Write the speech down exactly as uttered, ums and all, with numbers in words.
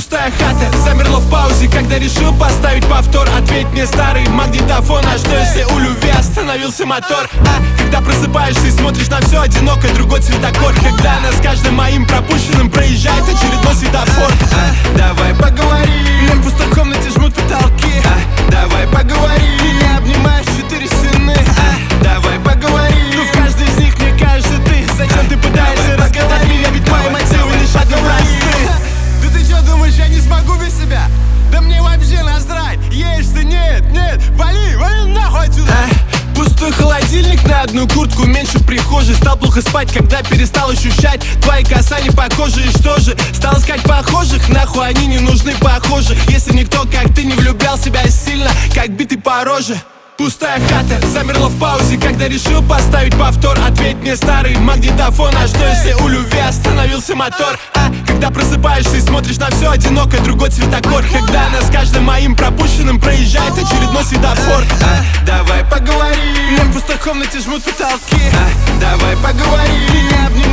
Пустая хата замерла в паузе, когда решил поставить повтор. Ответь мне, старый магнитофон, а что если у любви остановился мотор? А когда просыпаешься и смотришь на все одиноко, другой цветокор. Когда нас каждым моим пропущенным проезжает очередной светофор. А, давай поговорим. В пустой комнате жмут потолки. А, давай поговорим. Меня обнимаешь четыре стены. А, давай поговорим. Ну в каждой из них мне кажется ты. Зачем ты пытаешься разгадать меня, ведь мои мотивы лишь однообразны. Да ты что думаешь, я не смогу без себя? Да мне вообще насрать. Есть ты, нет, нет, вали, вали нахуй отсюда. а, Пустой холодильник на одну куртку меньше в прихожей. Стал плохо спать, когда перестал ощущать твои касания по коже. И что же, стал искать похожих. Нахуй они не нужны, похожи. Если никто, как ты, не влюблял себя сильно, как битый по роже. Пустая хата замерла в паузе, когда решил поставить повтор. Ответь мне, старый магнитофон, а что если у любви остановился мотор? А когда просыпаешься и смотришь на все одиноко, другой цветокор. Когда нас каждым моим пропущенным проезжает очередной светофор. а, Давай поговорим. В пустой комнате жмут потолки. а, Давай поговорим. Меня обнимают